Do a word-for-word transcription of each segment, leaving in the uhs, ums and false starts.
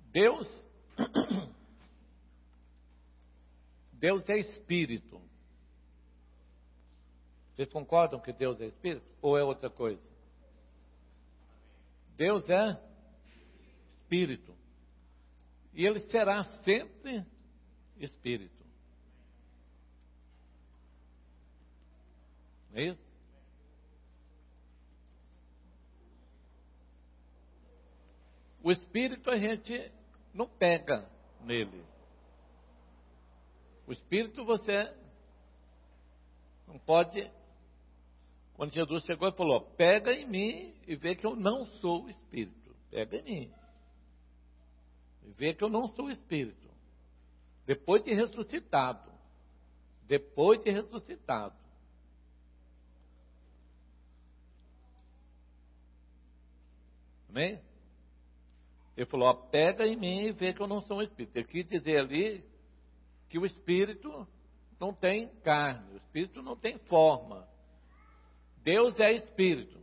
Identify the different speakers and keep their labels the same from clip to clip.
Speaker 1: Deus, Deus é espírito. Vocês concordam que Deus é espírito? Ou é outra coisa? Deus é espírito. E ele será sempre espírito. Não é isso? O espírito a gente não pega nele. O espírito você não pode. Quando Jesus chegou e falou: pega em mim e vê que eu não sou o espírito. Pega em mim e vê que eu não sou o espírito. Depois de ressuscitado. Depois de ressuscitado. Amém? Ele falou: ó, pega em mim e vê que eu não sou um espírito. Ele quis dizer ali que o espírito não tem carne, o espírito não tem forma. Deus é espírito.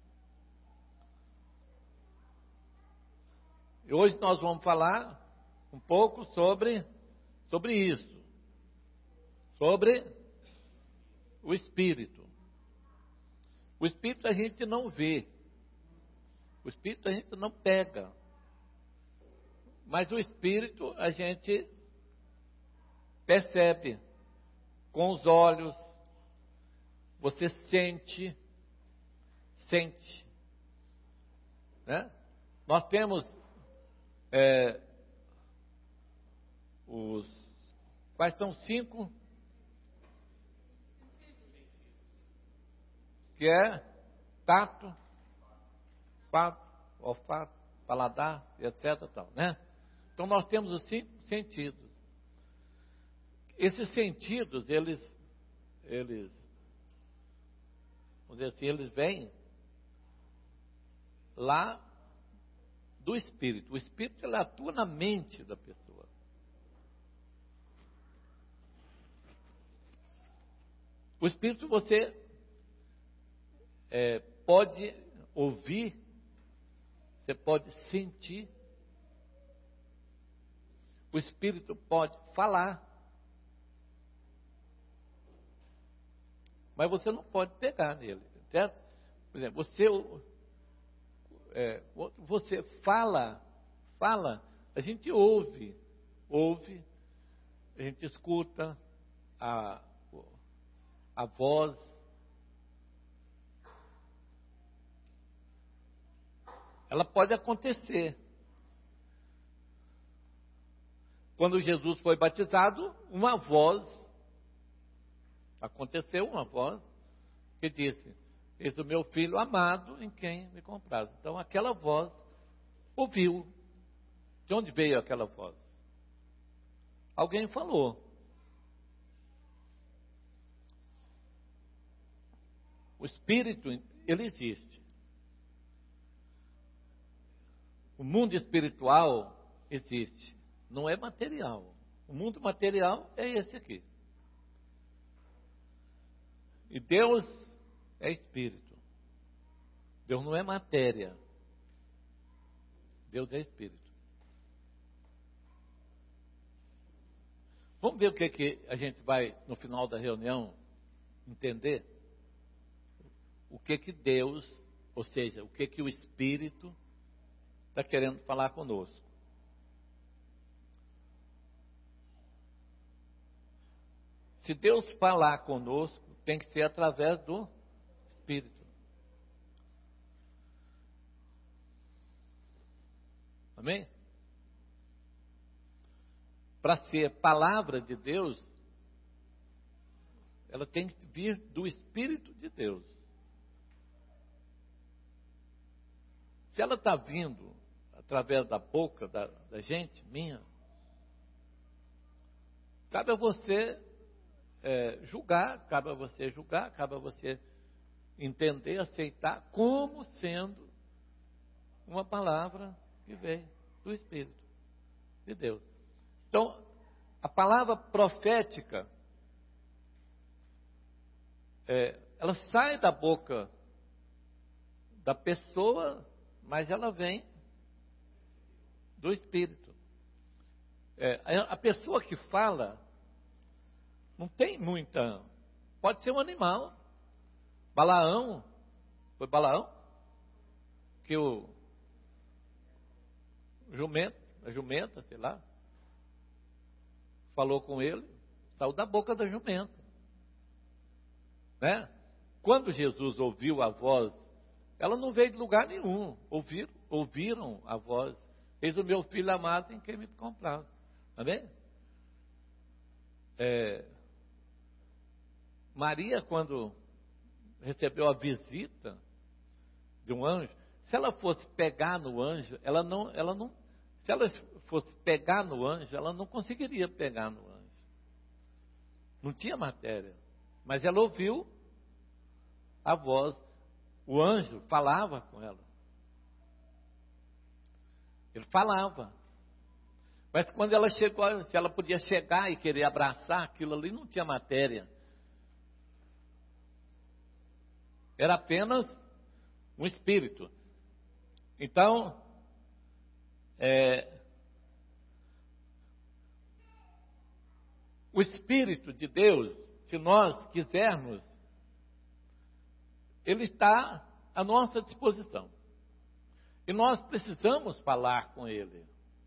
Speaker 1: E hoje nós vamos falar um pouco sobre, sobre isso. Sobre o espírito. O espírito a gente não vê. O espírito a gente não pega. Mas o espírito a gente percebe com os olhos, você sente, sente, né? Nós temos é, os, quais são cinco? Que é tato, pato, olfato, paladar, etc. Tal, né? Então nós temos os cinco sentidos. Esses sentidos, eles, eles, vamos dizer assim, eles vêm lá do espírito. O espírito, ele atua na mente da pessoa. O espírito você é, pode ouvir, você pode sentir. O espírito pode falar. Mas você não pode pegar nele, certo? Por exemplo, você, é, você fala, fala, a gente ouve, ouve, a gente escuta a, a voz. Ela pode acontecer. Quando Jesus foi batizado, uma voz, aconteceu uma voz, que disse: eis o meu filho amado em quem me compraz. Então aquela voz ouviu. De onde veio aquela voz? Alguém falou. O espírito, ele existe. O mundo espiritual existe. Não é material. O mundo material é esse aqui. E Deus é espírito. Deus não é matéria. Deus é espírito. Vamos ver o que, que a gente vai, no final da reunião, entender? O que que Deus, ou seja, o que que o Espírito está querendo falar conosco. Se Deus falar conosco, tem que ser através do Espírito. Amém? Para ser palavra de Deus, ela tem que vir do Espírito de Deus. Se ela está vindo através da boca da, da gente, minha, cabe a você é, julgar, cabe a você julgar, cabe a você entender, aceitar como sendo uma palavra que veio do Espírito de Deus. Então, a palavra profética, é, ela sai da boca da pessoa, mas ela vem do Espírito. é, a pessoa que fala não tem muita. Pode ser um animal. Balaão, foi Balaão que o jumento, a jumenta, sei lá, falou com ele, saiu da boca da jumenta, né? Quando Jesus ouviu a voz, ela não veio de lugar nenhum, ouviram, ouviram a voz, eis o meu filho amado em quem me comprasse, amém? É, Maria, quando recebeu a visita de um anjo, se ela fosse pegar no anjo, ela não, ela não, se ela fosse pegar no anjo, ela não conseguiria pegar no anjo. Não tinha matéria. Mas ela ouviu a voz, o anjo falava com ela. Ele falava. Mas quando ela chegou, se ela podia chegar e querer abraçar aquilo ali, não tinha matéria. Era apenas um espírito. Então, é, o Espírito de Deus, se nós quisermos, ele está à nossa disposição. E nós precisamos falar com ele.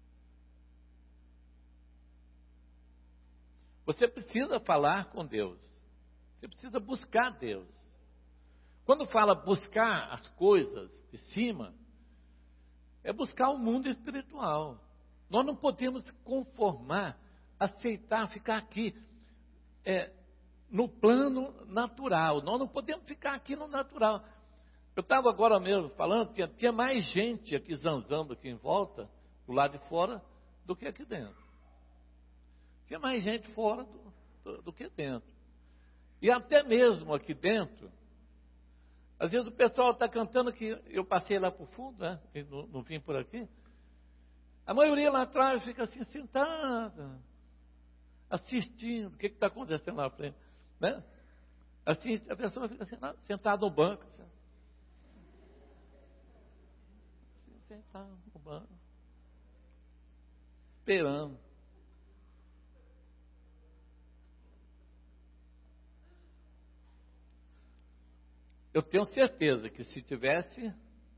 Speaker 1: Você precisa falar com Deus. Você precisa buscar Deus. Quando fala buscar as coisas de cima, é buscar o mundo espiritual. Nós não podemos conformar, aceitar, ficar aqui é, no plano natural. Nós não podemos ficar aqui no natural. Eu estava agora mesmo falando, tinha, tinha mais gente aqui zanzando aqui em volta, do lado de fora, do que aqui dentro. Tinha mais gente fora do, do, do que dentro. E até mesmo aqui dentro, às vezes o pessoal está cantando aqui, eu passei lá para o fundo, né? Não, não vim por aqui. A maioria lá atrás fica assim, sentada, assistindo, o que está acontecendo lá na frente, né? Assim, a pessoa fica assim, sentada no banco, assim, sentada no banco, esperando. Eu tenho certeza que se tivesse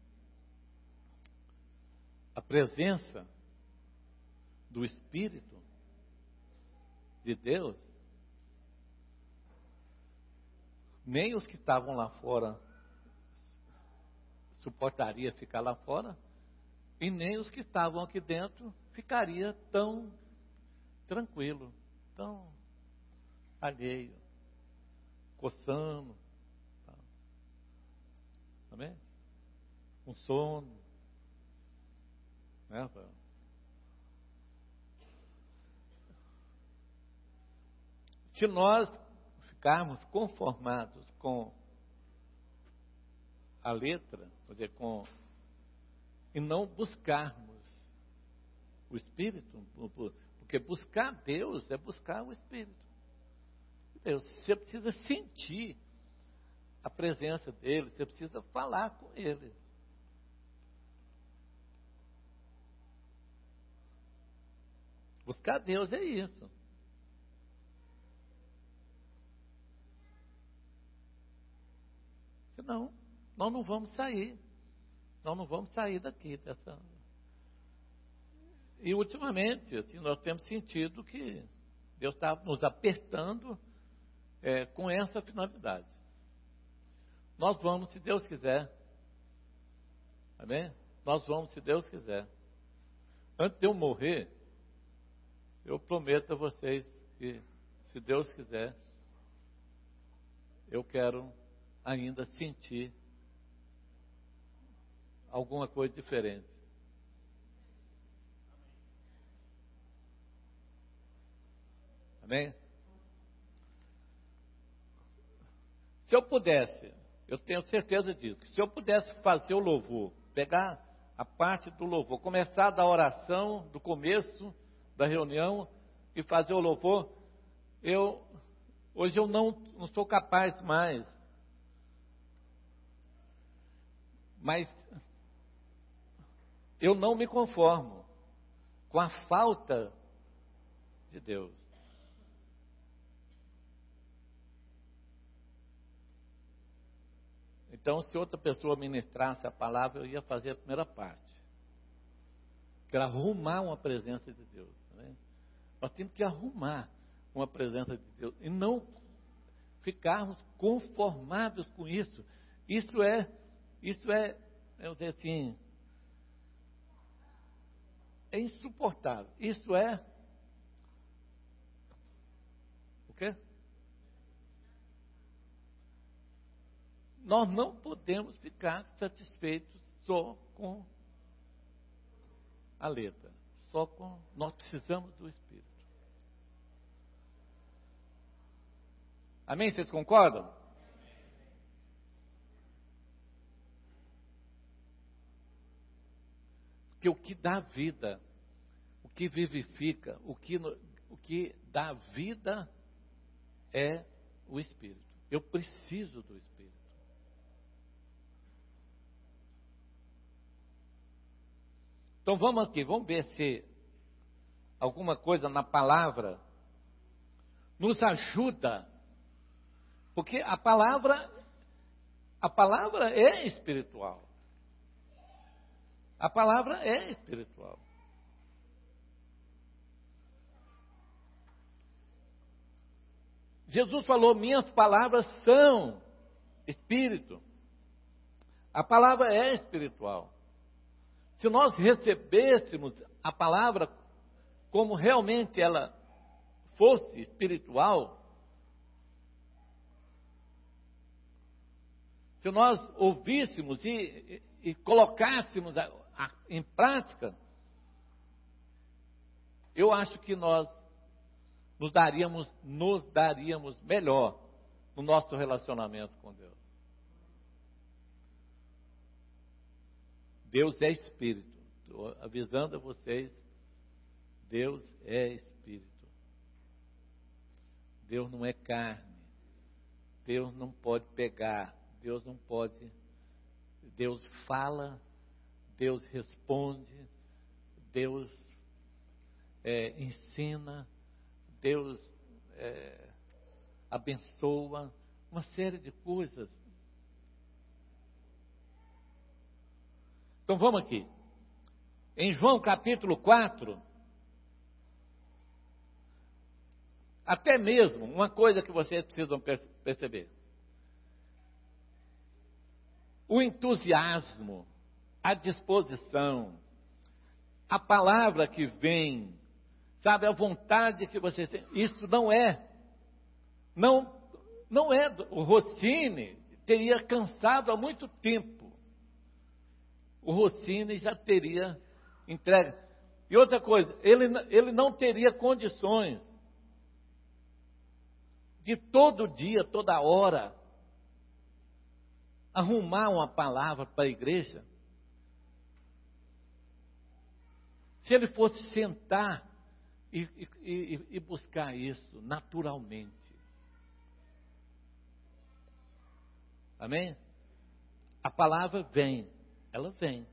Speaker 1: a presença do Espírito de Deus, nem os que estavam lá fora suportaria ficar lá fora, e nem os que estavam aqui dentro ficaria tão tranquilo, tão alheio, coçando. Amém? Com sono. Né? Se nós ficarmos conformados com a letra, quer dizer, com, e não buscarmos o Espírito, porque buscar Deus é buscar o Espírito de Deus. Você precisa sentir a presença dele, você precisa falar com ele. Buscar Deus é isso. Senão, nós não vamos sair. Nós não vamos sair daqui dessa. E ultimamente, assim, nós temos sentido que Deus está nos apertando é, com essa finalidade. Nós vamos, se Deus quiser. Amém? Nós vamos, se Deus quiser. Antes de eu morrer, eu prometo a vocês que, se Deus quiser, eu quero ainda sentir alguma coisa diferente. Amém? Se eu pudesse, eu tenho certeza disso, que se eu pudesse fazer o louvor, pegar a parte do louvor, começar da oração, do começo da reunião e fazer o louvor, eu, hoje eu não, não sou capaz mais, mas eu não me conformo com a falta de Deus. Então, se outra pessoa ministrasse a palavra, eu ia fazer a primeira parte, que era arrumar uma presença de Deus. Né? Nós temos que arrumar uma presença de Deus e não ficarmos conformados com isso. Isso é, isso é, eu dizer assim, é insuportável. Isso é o quê? Nós não podemos ficar satisfeitos só com a letra, só com, nós precisamos do Espírito. Amém? Vocês concordam? Porque o que dá vida, o que vivifica, o que, o que dá vida é o Espírito. Eu preciso do Espírito. Então vamos aqui, vamos ver se alguma coisa na palavra nos ajuda. Porque a palavra, a palavra é espiritual. A palavra é espiritual. Jesus falou, minhas palavras são espírito. A palavra é espiritual. Se nós recebêssemos a palavra como realmente ela fosse espiritual, se nós ouvíssemos e, e, e colocássemos a, a, em prática, eu acho que nós nos daríamos, nos daríamos melhor no nosso relacionamento com Deus. Deus é Espírito. Estou avisando a vocês, Deus é Espírito. Deus não é carne. Deus não pode pegar. Deus não pode. Deus fala. Deus responde. Deus é, ensina. Deus é, abençoa. Uma série de coisas. Então vamos aqui. Em João capítulo quatro, até mesmo uma coisa que vocês precisam perceber. O entusiasmo, a disposição, a palavra que vem, sabe, a vontade que vocês têm, isso não é, não, não é, o Rossini teria cansado há muito tempo. O Rossini já teria entregue. E outra coisa, ele, ele não teria condições de todo dia, toda hora, arrumar uma palavra para a igreja. Se ele fosse sentar e, e, e buscar isso naturalmente. Amém? A palavra vem. Ela vem.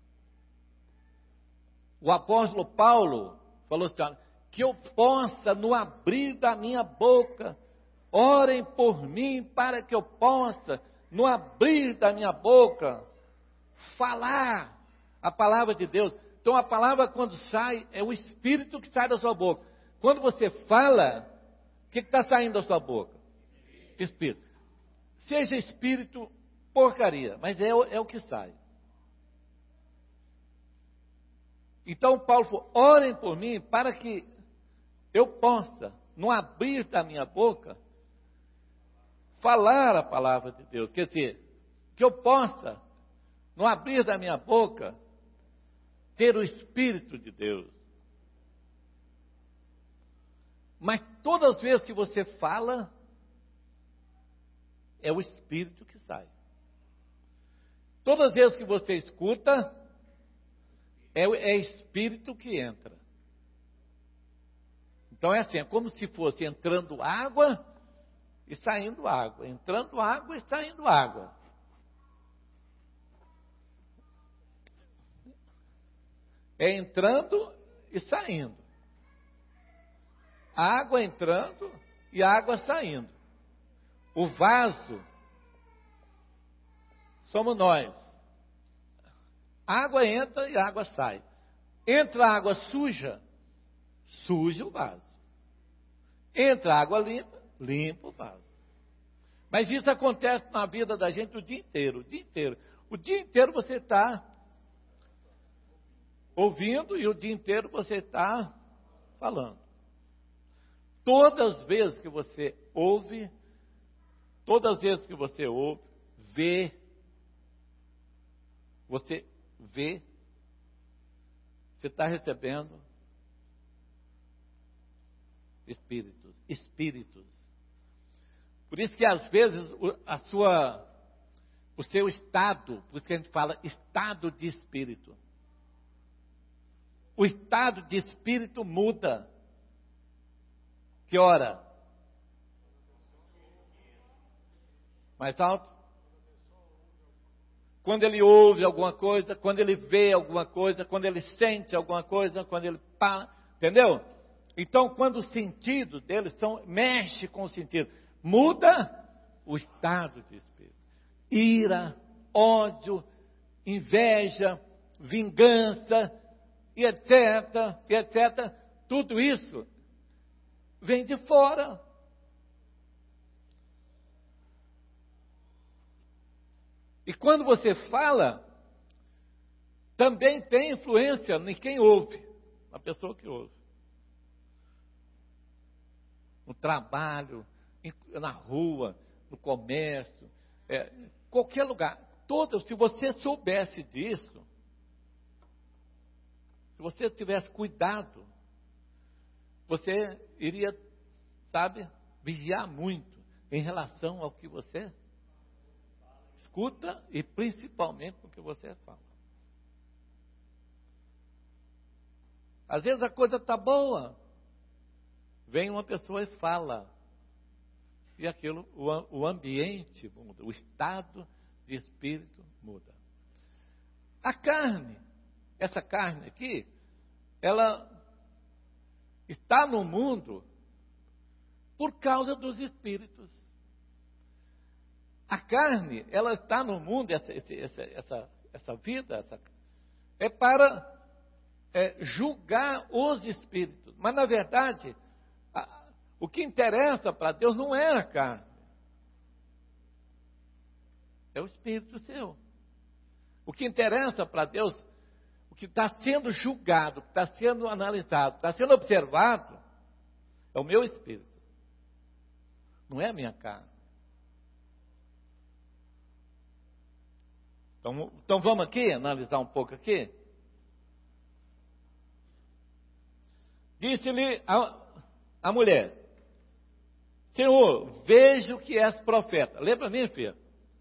Speaker 1: O apóstolo Paulo falou assim, olha, que eu possa, no abrir da minha boca, orem por mim, para que eu possa, no abrir da minha boca, falar a palavra de Deus. Então a palavra quando sai, é o Espírito que sai da sua boca. Quando você fala, o que está saindo da sua boca? Espírito. Seja Espírito, porcaria, mas é, é o que sai. Então Paulo falou, orem por mim para que eu possa, no abrir da minha boca, falar a palavra de Deus. Quer dizer, que eu possa, no abrir da minha boca, ter o Espírito de Deus. Mas todas as vezes que você fala, é o Espírito que sai. Todas as vezes que você escuta, É, é Espírito que entra. Então é assim, é como se fosse entrando água e saindo água. Entrando água e saindo água. É entrando e saindo. A água entrando e a água saindo. O vaso somos nós. A água entra e a água sai. Entra a água suja, suja o vaso. Entra a água limpa, limpa o vaso. Mas isso acontece na vida da gente o dia inteiro, o dia inteiro. O dia inteiro você está ouvindo e o dia inteiro você está falando. Todas as vezes que você ouve, todas as vezes que você ouve, vê, você vê, você está recebendo espíritos, espíritos. Por isso que às vezes a sua, o seu estado, por isso que a gente fala estado de espírito. O estado de espírito muda. Que hora? Mais alto? Quando ele ouve alguma coisa, quando ele vê alguma coisa, quando ele sente alguma coisa, quando ele fala, entendeu? Então, quando o sentido dele são, mexe com o sentido, muda o estado de espírito. Ira, ódio, inveja, vingança, e etc, e etc. Tudo isso vem de fora. E quando você fala, também tem influência em quem ouve, na pessoa que ouve. No trabalho, na rua, no comércio, é, qualquer lugar. Todo, se você soubesse disso, se você tivesse cuidado, você iria, sabe, vigiar muito em relação ao que você escuta e principalmente o que você fala. Às vezes a coisa está boa, vem uma pessoa e fala, e aquilo, o, o ambiente muda, o estado de espírito muda. A carne, essa carne aqui, ela está no mundo por causa dos espíritos. A carne, ela está no mundo, essa, essa, essa, essa vida, essa, é para é, julgar os espíritos. Mas, na verdade, a, o que interessa para Deus não é a carne. É o espírito seu. O que interessa para Deus, o que está sendo julgado, o que está sendo analisado, está sendo observado, é o meu espírito. Não é a minha carne. Então, então vamos aqui, analisar um pouco aqui. Disse-lhe a, a mulher, Senhor, vejo que és profeta. Lê para mim, filha.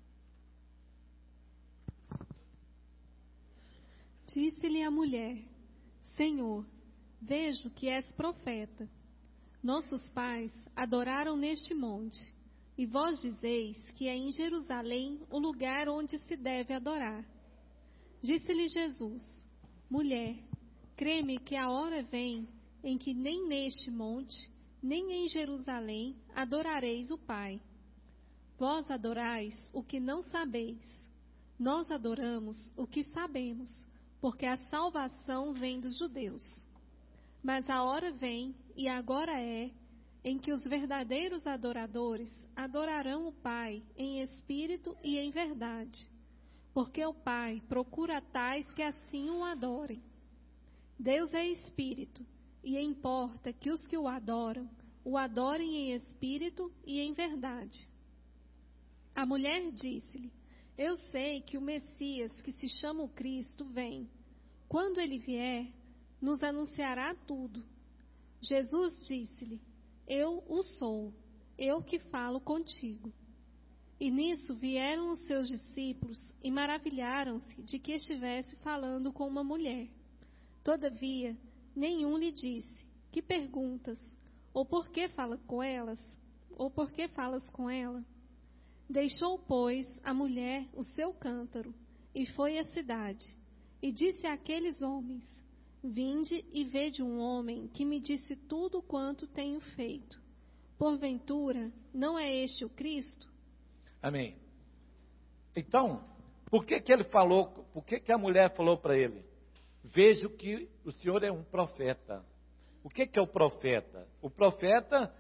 Speaker 2: Disse-lhe a mulher, Senhor, vejo que és profeta. Nossos pais adoraram neste monte, e vós dizeis que é em Jerusalém o lugar onde se deve adorar. Disse-lhe Jesus, mulher, crê-me que a hora vem em que nem neste monte, nem em Jerusalém adorareis o Pai. Vós adorais o que não sabeis. Nós adoramos o que sabemos, porque a salvação vem dos judeus. Mas a hora vem, e agora é, em que os verdadeiros adoradores adorarão o Pai em espírito e em verdade, porque o Pai procura tais que assim o adorem. Deus é espírito, e importa que os que o adoram, o adorem em espírito e em verdade. A mulher disse-lhe, eu sei que o Messias, que se chama o Cristo, vem. Quando ele vier, nos anunciará tudo. Jesus disse-lhe, eu o sou, eu que falo contigo. E nisso vieram os seus discípulos e maravilharam-se de que estivesse falando com uma mulher. Todavia, nenhum lhe disse, que perguntas? Ou por que fala com elas? Ou por que falas com ela? Deixou, pois, a mulher o seu cântaro, e foi à cidade. E disse àqueles homens, Vinde e vede um homem que me disse tudo quanto tenho feito. Porventura, não é este o Cristo?
Speaker 1: Amém. Então, por que que ele falou, por que que a mulher falou para ele? Vejo que o senhor é um profeta. O que que é o profeta? O profeta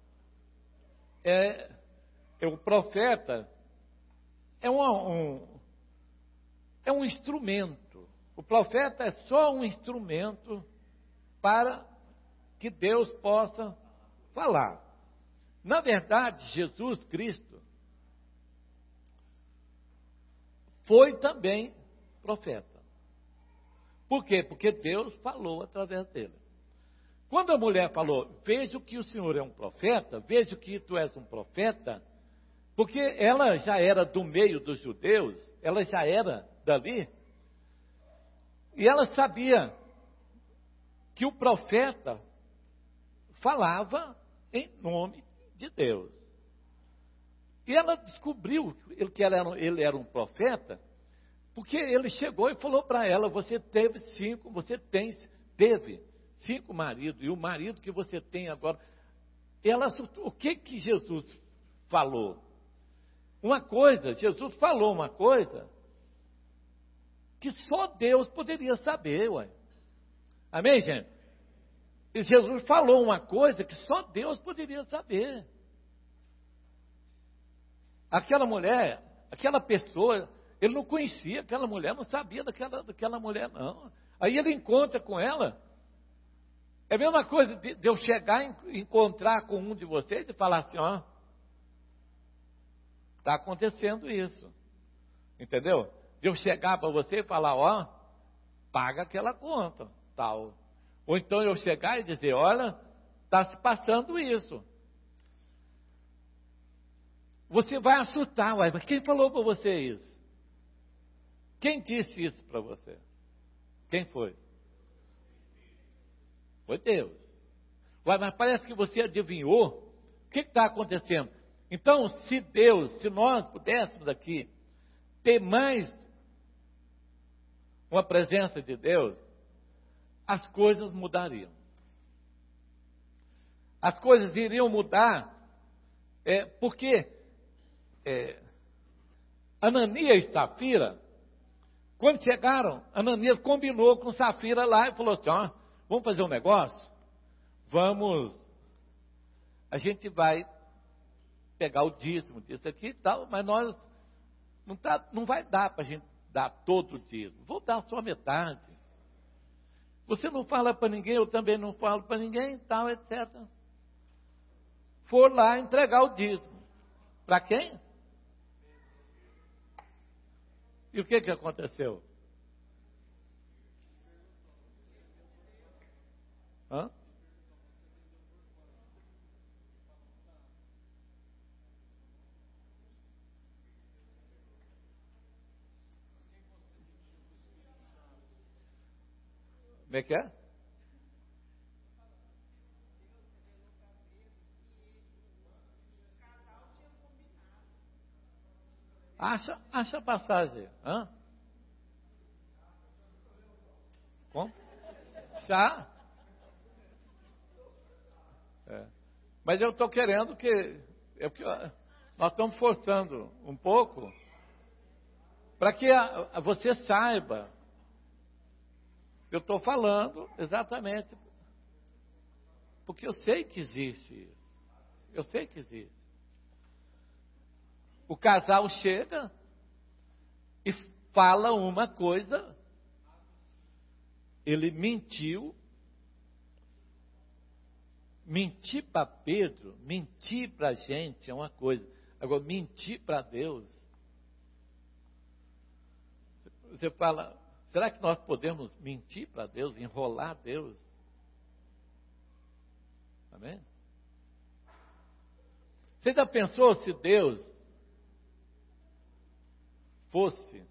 Speaker 1: é, é o profeta é um, um, é um instrumento. O profeta é só um instrumento para que Deus possa falar. Na verdade, Jesus Cristo foi também profeta. Por quê? Porque Deus falou através dele. Quando a mulher falou, vejo que o Senhor é um profeta, vejo que tu és um profeta, porque ela já era do meio dos judeus, ela já era dali, e ela sabia que o profeta falava em nome de Deus. E ela descobriu que ele era, ele era um profeta, porque ele chegou e falou para ela, você teve cinco, você tem, teve cinco maridos, e o marido que você tem agora. Ela, o que que Jesus falou? Uma coisa, Jesus falou uma coisa que só Deus poderia saber, ué. Amém, gente? E Jesus falou uma coisa que só Deus poderia saber. Aquela mulher, aquela pessoa, ele não conhecia aquela mulher, não sabia daquela, daquela mulher, não. Aí ele encontra com ela. É a mesma coisa de, de eu chegar e encontrar com um de vocês e falar assim, ó, está acontecendo isso. Entendeu? De eu chegar para você e falar, ó, paga aquela conta, tal. Ou então eu chegar e dizer, olha, está se passando isso. Você vai assustar, ué, mas quem falou para você isso? Quem disse isso para você? Quem foi? Foi Deus. Ué, mas parece que você adivinhou. O que está acontecendo? Então, se Deus, se nós pudéssemos aqui ter mais uma presença de Deus, as coisas mudariam. As coisas iriam mudar, é, porque é, Ananias e Safira, quando chegaram, Ananias combinou com Safira lá e falou assim, ó, vamos fazer um negócio? Vamos, a gente vai pegar o dízimo disso aqui e tal, mas nós, não, tá, não vai dar para a gente dar todo o dízimo, vou dar só metade. Você não fala para ninguém, eu também não falo para ninguém, tal, etcétera. For lá entregar o dízimo. Para quem? E o que que aconteceu? Hã? Como é que é? Acha, acha a passagem. Hã? Como? Já? É. Mas eu estou querendo que, é porque nós estamos forçando um pouco para que a, a você saiba. Eu estou falando exatamente porque eu sei que existe isso. Eu sei que existe. O casal chega e fala uma coisa, ele mentiu. Mentir para Pedro, mentir para a gente é uma coisa. Agora, mentir para Deus. Você fala, será que nós podemos mentir para Deus, enrolar Deus? Amém? Você já pensou se Deus fosse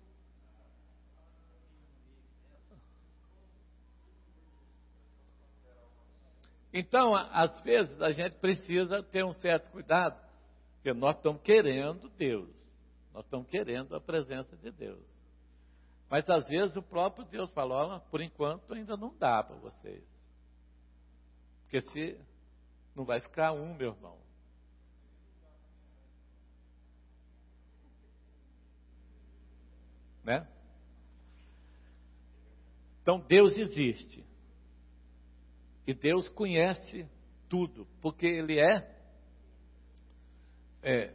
Speaker 1: Então, às vezes, a gente precisa ter um certo cuidado, porque nós estamos querendo Deus, nós estamos querendo a presença de Deus. Mas às vezes o próprio Deus fala, olha, por enquanto ainda não dá para vocês. Porque se não vai ficar um, meu irmão. Né? Então Deus existe. E Deus conhece tudo, porque Ele é, é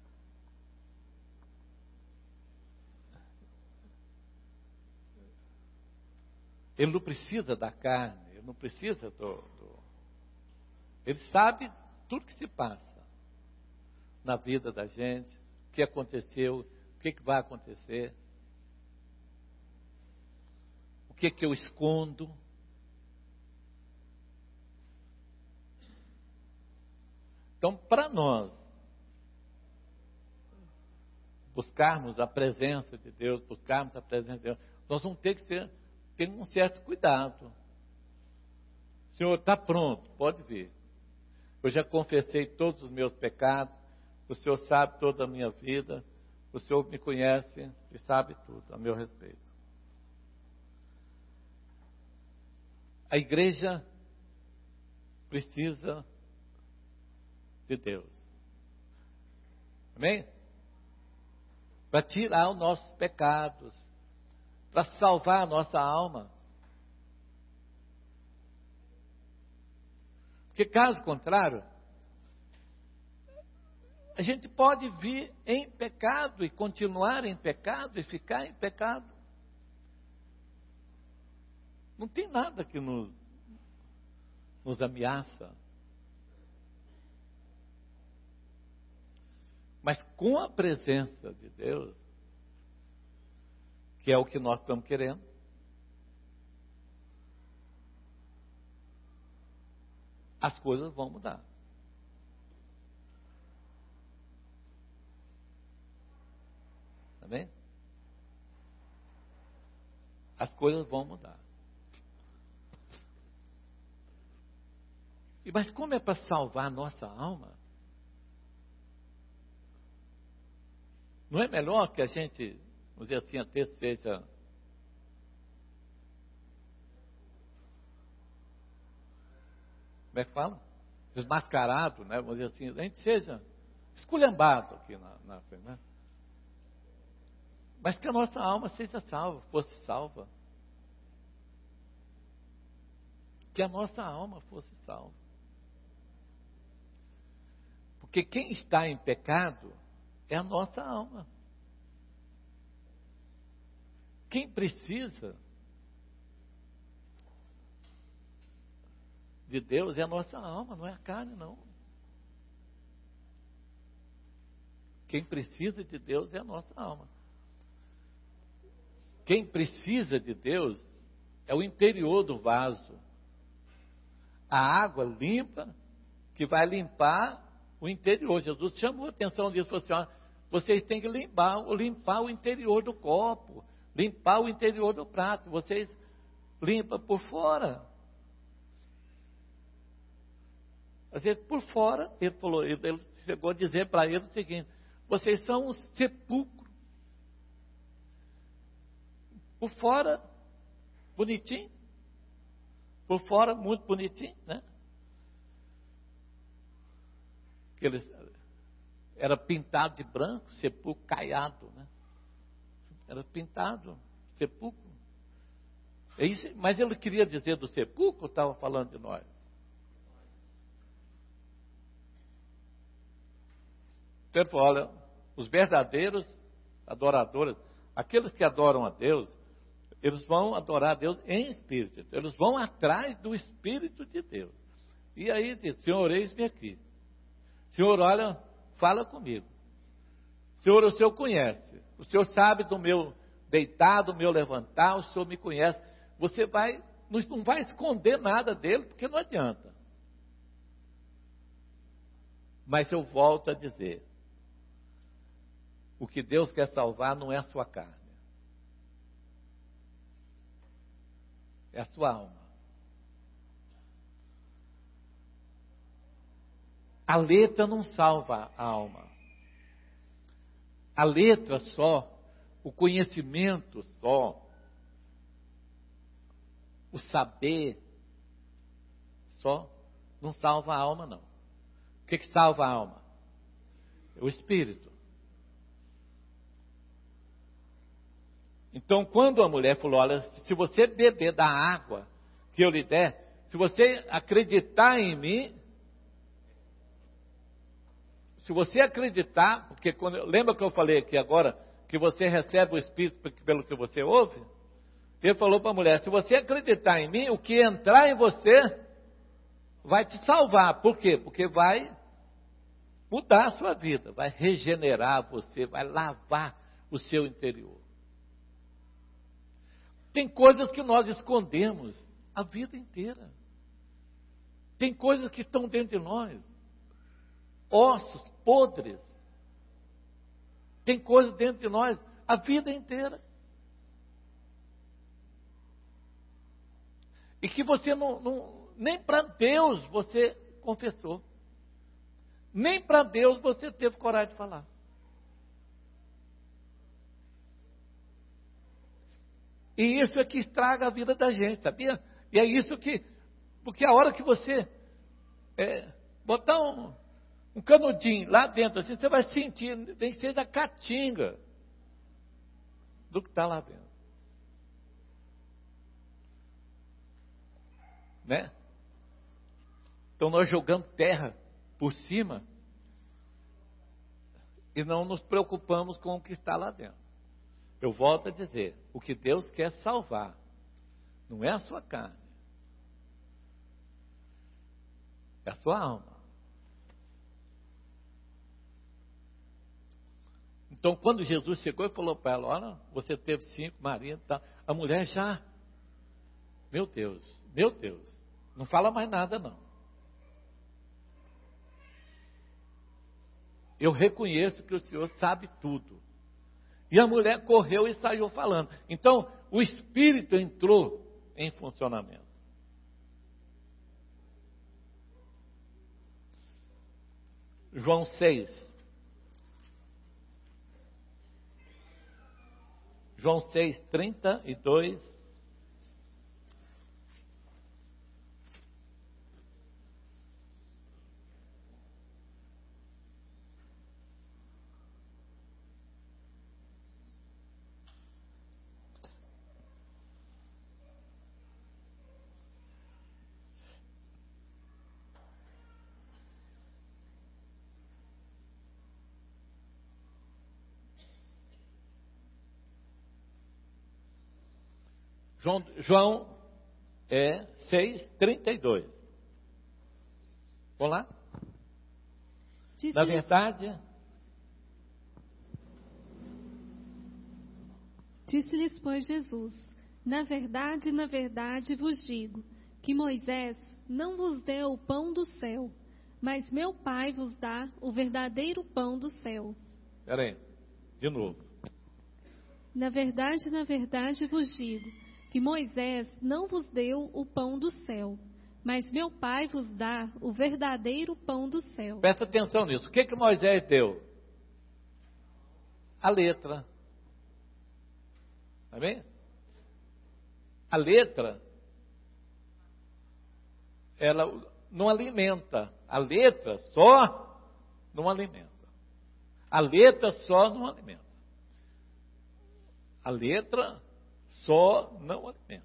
Speaker 1: Ele não precisa da carne, Ele não precisa do, do... Ele sabe tudo que se passa na vida da gente, o que aconteceu, o que, que vai acontecer, o que, que eu escondo. Então, para nós buscarmos a presença de Deus, buscarmos a presença de Deus, nós vamos ter que ter, ter um certo cuidado. Senhor, está pronto, pode vir. Eu já confessei todos os meus pecados, o Senhor sabe toda a minha vida, o Senhor me conhece e sabe tudo a meu respeito. A igreja precisa de Deus. Amém? Para tirar os nossos pecados, para salvar a nossa alma. Porque caso contrário, a gente pode vir em pecado e continuar em pecado e ficar em pecado. Não tem nada que nos, nos ameaça. Mas com a presença de Deus, que é o que nós estamos querendo, as coisas vão mudar. Tá bem? As coisas vão mudar. E mas como é para salvar a nossa alma? Não é melhor que a gente, vamos dizer assim, até seja como é que fala? Desmascarado, né? Vamos dizer assim, a gente seja esculhambado aqui na, na frente, né? Mas que a nossa alma seja salva, fosse salva. Que a nossa alma fosse salva. Porque quem está em pecado é a nossa alma. Quem precisa de Deus é a nossa alma, não é a carne, não. Quem precisa de Deus é a nossa alma. Quem precisa de Deus é o interior do vaso. A água limpa que vai limpar o interior. Jesus chamou a atenção disso, falou assim, ó, vocês têm que limpar, limpar o interior do copo, limpar o interior do prato. Vocês limpam por fora. Às vezes por fora, ele falou, ele chegou a dizer para ele o seguinte, vocês são um sepulcro. Por fora, bonitinho. Por fora, muito bonitinho, né? Ele era pintado de branco, sepulcro caiado, né? Era pintado, sepulcro. É isso, mas ele queria dizer do sepulcro ou estava falando de nós? Então ele falou, olha, os verdadeiros adoradores, aqueles que adoram a Deus, eles vão adorar a Deus em espírito. Eles vão atrás do Espírito de Deus. E aí diz, Senhor, eis-me aqui. Senhor, olha, fala comigo. Senhor, o Senhor conhece. O Senhor sabe do meu deitar, do meu levantar. O Senhor me conhece. Você vai, não vai esconder nada dele, porque não adianta. Mas eu volto a dizer, o que Deus quer salvar não é a sua carne. É a sua alma. A letra não salva a alma. A letra só, o conhecimento só, o saber só, não salva a alma, não. O que que salva a alma? É o Espírito. Então, quando a mulher falou, olha, se você beber da água que eu lhe der, se você acreditar em mim, se você acreditar, porque quando, lembra que eu falei aqui agora, que você recebe o Espírito pelo que você ouve? Ele falou para a mulher, se você acreditar em mim, o que entrar em você vai te salvar. Por quê? Porque vai mudar a sua vida, vai regenerar você, vai lavar o seu interior. Tem coisas que nós escondemos a vida inteira. Tem coisas que estão dentro de nós, ossos podres. Tem coisas dentro de nós a vida inteira. E que você não, não nem para Deus você confessou. Nem para Deus você teve coragem de falar. E isso é que estraga a vida da gente, sabia? E é isso que, porque a hora que você é, botar um, um canudinho lá dentro, assim, você vai sentir, nem que seja a caatinga do que está lá dentro. Né? Então nós jogamos terra por cima e não nos preocupamos com o que está lá dentro. Eu volto a dizer, o que Deus quer salvar não é a sua carne, é a sua alma. Então quando Jesus chegou e falou para ela, olha, você teve cinco maridos, tá? A mulher já, meu Deus, meu Deus, não fala mais nada não. Eu reconheço que o Senhor sabe tudo. E a mulher correu e saiu falando. Então, o Espírito entrou em funcionamento. João seis. João seis, trinta e dois. João, João é seis, trinta e dois. Vamos lá? Na verdade...
Speaker 2: Disse-lhes, pois, Jesus, na verdade, na verdade vos digo, que Moisés não vos deu o pão do céu, mas meu Pai vos dá o verdadeiro pão do céu.
Speaker 1: Espera aí, de novo.
Speaker 2: Na verdade, na verdade vos digo, que Moisés não vos deu o pão do céu, mas meu Pai vos dá o verdadeiro pão do céu.
Speaker 1: Presta atenção nisso. O que que Moisés deu? A letra. Tá bem? A letra, ela não alimenta. A letra só não alimenta. A letra só não alimenta. A letra só não alimenta.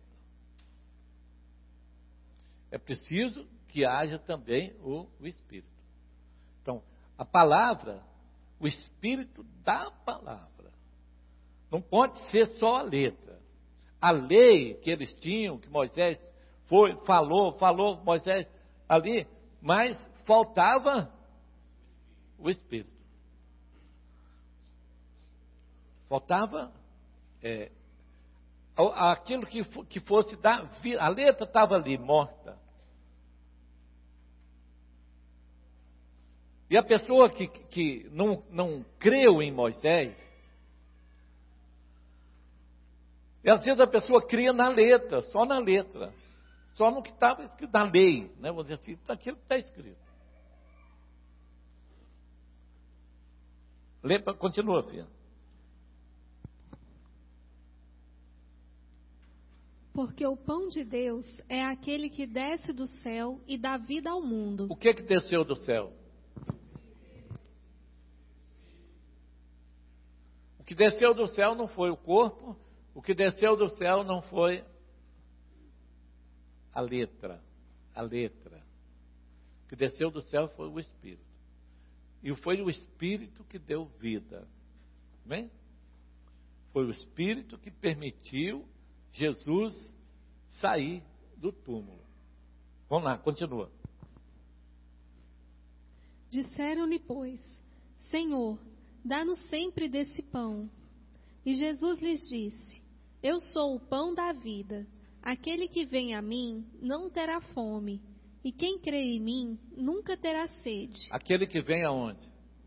Speaker 1: É preciso que haja também o, o Espírito. Então, a palavra, o Espírito da palavra, não pode ser só a letra. A lei que eles tinham, que Moisés foi, falou, falou, Moisés ali, mas faltava o Espírito. Faltava é, aquilo que, que fosse dar vida. A letra estava ali, morta. E a pessoa que, que não, não creu em Moisés, e às vezes a pessoa cria na letra, só na letra, só no que estava escrito, na lei, né? Vou dizer assim, aquilo que está escrito. Lê, continua, filha.
Speaker 2: Porque o pão de Deus é aquele que desce do céu e dá vida ao mundo.
Speaker 1: O que que desceu do céu? O que desceu do céu não foi o corpo, o que desceu do céu não foi a letra, a letra. O que desceu do céu foi o Espírito. E foi o Espírito que deu vida. Bem? Foi o Espírito que permitiu Jesus sair do túmulo. Vamos lá, continua.
Speaker 2: Disseram-lhe, pois, Senhor, dá-nos sempre desse pão. E Jesus lhes disse, eu sou o pão da vida. Aquele que vem a mim não terá fome, e quem crê em mim nunca terá sede.
Speaker 1: Aquele que vem aonde?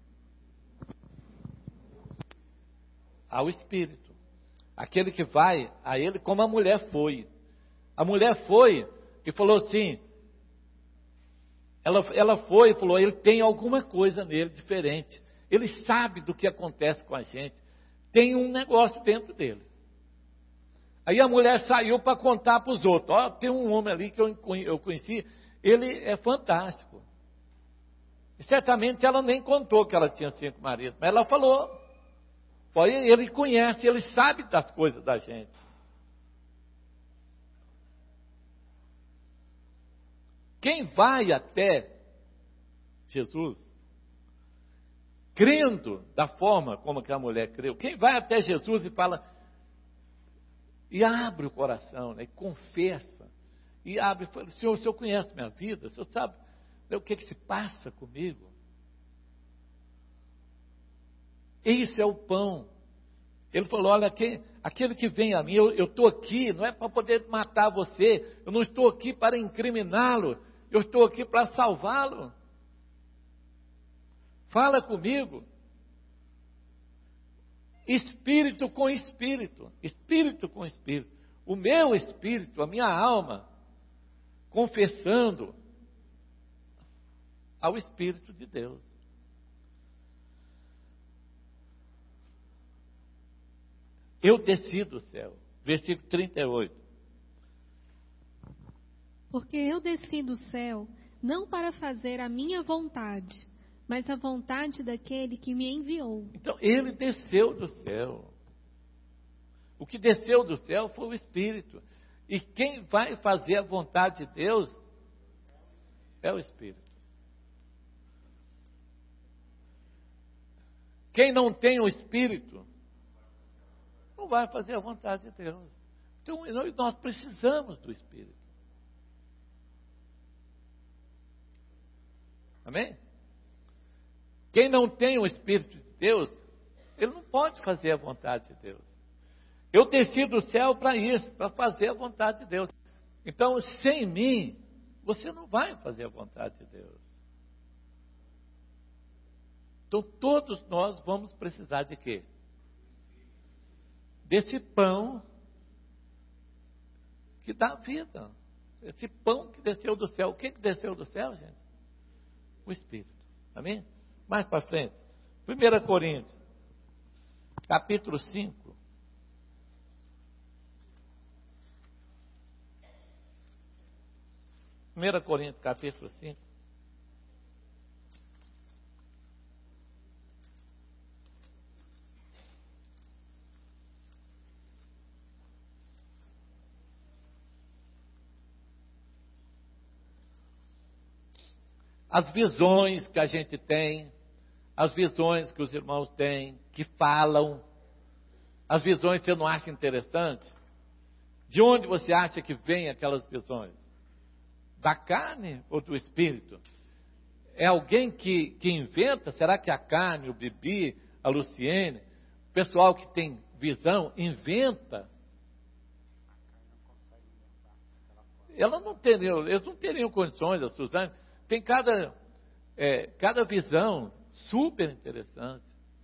Speaker 1: Ao Espírito. Aquele que vai a ele como a mulher foi. A mulher foi e falou assim, ela, ela foi e falou, ele tem alguma coisa nele diferente. Ele sabe do que acontece com a gente. Tem um negócio dentro dele. Aí a mulher saiu para contar para os outros. Ó, tem um homem ali que eu, eu conheci, ele é fantástico. E certamente ela nem contou que ela tinha cinco maridos, mas ela falou. Foi, ele conhece, ele sabe das coisas da gente. Quem vai até Jesus, crendo da forma como que a mulher creu, quem vai até Jesus e fala, e abre o coração, né, e confessa, e abre e fala, Senhor, o Senhor conhece minha vida, o Senhor sabe, né, o que, que se passa comigo. Isso é o pão. Ele falou, olha, quem, aquele que vem a mim, eu estou aqui, não é para poder matar você, eu não estou aqui para incriminá-lo, eu estou aqui para salvá-lo. Fala comigo. Espírito com espírito, espírito com espírito. O meu espírito, a minha alma, confessando ao Espírito de Deus. Eu desci do céu. Versículo trinta e oito.
Speaker 2: Porque eu desci do céu, não para fazer a minha vontade, mas a vontade daquele que me enviou.
Speaker 1: Então, ele desceu do céu. O que desceu do céu foi o Espírito. E quem vai fazer a vontade de Deus é o Espírito. Quem não tem o Espírito não vai fazer a vontade de Deus. Então, nós precisamos do Espírito. Amém? Quem não tem o Espírito de Deus, ele não pode fazer a vontade de Deus. Eu desci do céu para isso, para fazer a vontade de Deus. Então, sem mim, você não vai fazer a vontade de Deus. Então, todos nós vamos precisar de quê? Desse pão que dá vida. Esse pão que desceu do céu. O que, que desceu do céu, gente? O Espírito. Amém? Mais para frente. primeira Coríntios, capítulo cinco. primeira Coríntios, capítulo cinco. As visões que a gente tem, as visões que os irmãos têm, que falam, as visões que você não acha interessante, de onde você acha que vem aquelas visões? Da carne ou do Espírito? É alguém que, que inventa? Será que a carne, o Bibi, a Luciene, o pessoal que tem visão, inventa? Ela não teriam, eles não teriam condições, a Suzane. Tem cada, é, cada visão super interessante.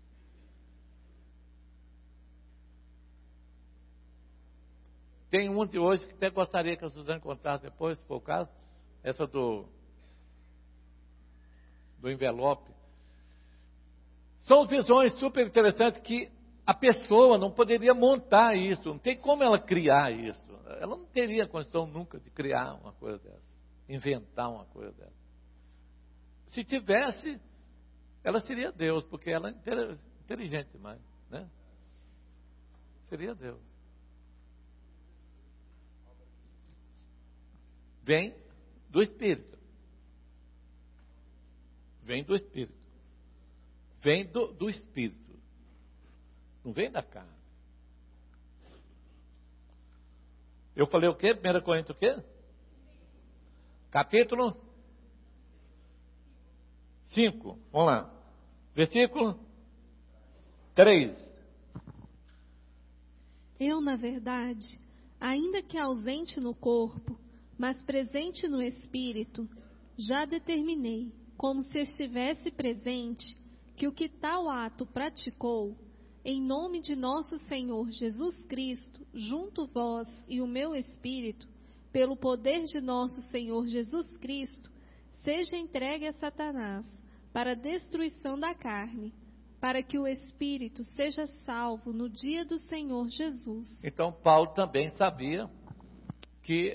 Speaker 1: Tem um de hoje que até gostaria que a Suzane contasse depois, se for o caso. Essa do, do envelope. São visões super interessantes que a pessoa não poderia montar isso, não tem como ela criar isso. Ela não teria condição nunca de criar uma coisa dessa, inventar uma coisa dessa. Se tivesse, ela seria Deus, porque ela é inteligente demais, né? Seria Deus. Vem do Espírito. Vem do Espírito. Vem do, do Espírito. Não vem da carne. Eu falei o quê? primeira Coríntios o quê? Capítulo cinco. Vamos lá. Versículo três.
Speaker 2: Eu, na verdade, ainda que ausente no corpo, mas presente no espírito, já determinei, como se estivesse presente, que o que tal ato praticou, em nome de nosso Senhor Jesus Cristo, junto vós e o meu espírito, pelo poder de nosso Senhor Jesus Cristo, seja entregue a Satanás, para a destruição da carne, para que o espírito seja salvo no dia do Senhor Jesus.
Speaker 1: Então Paulo também sabia que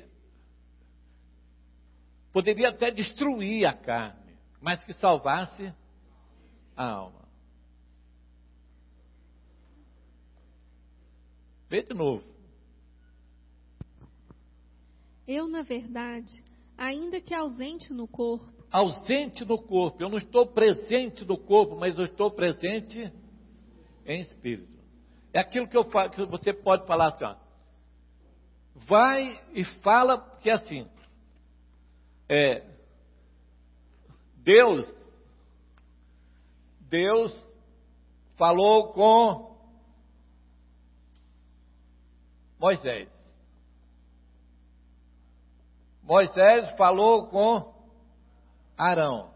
Speaker 1: poderia até destruir a carne, mas que salvasse a alma. Vê de novo.
Speaker 2: Eu, na verdade, ainda que ausente no corpo,
Speaker 1: Ausente no corpo, eu não estou presente no corpo, mas eu estou presente em espírito. É aquilo que eu falo, que você pode falar assim, ó. Vai e fala, que é assim. É, Deus, Deus falou com Moisés. Moisés falou com Arão.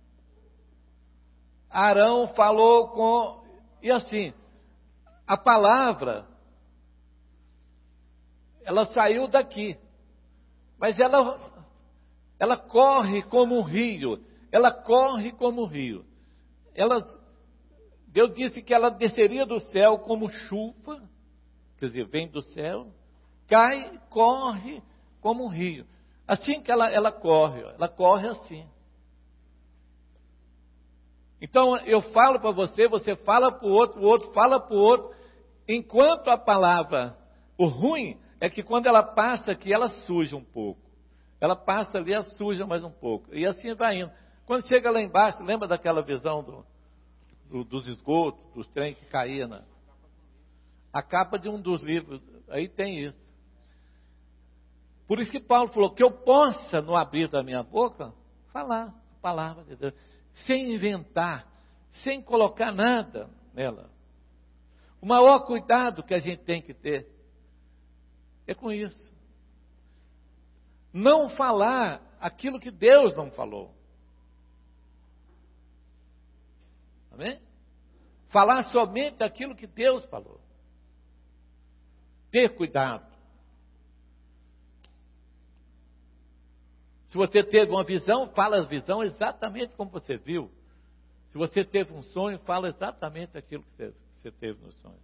Speaker 1: Arão falou com... E assim, a palavra, ela saiu daqui, mas ela, ela corre como um rio, ela corre como um rio. Ela, Deus disse que ela desceria do céu como chuva, quer dizer, vem do céu, cai, corre como um rio. Assim que ela, ela corre, ela corre assim. Então eu falo para você, você fala para o outro, o outro fala para o outro, enquanto a palavra, o ruim é que quando ela passa aqui, ela suja um pouco. Ela passa ali, ela suja mais um pouco. E assim vai indo. Quando chega lá embaixo, lembra daquela visão do, do, dos esgotos, dos trens que caía na... A capa de um dos livros, aí tem isso. Por isso que Paulo falou que eu possa, no abrir da minha boca, falar a palavra de Deus, sem inventar, sem colocar nada nela. O maior cuidado que a gente tem que ter é com isso. Não falar aquilo que Deus não falou. Amém? Falar somente aquilo que Deus falou. Ter cuidado. Se você teve uma visão, fala a visão exatamente como você viu. Se você teve um sonho, fala exatamente aquilo que você, que você teve no sonho.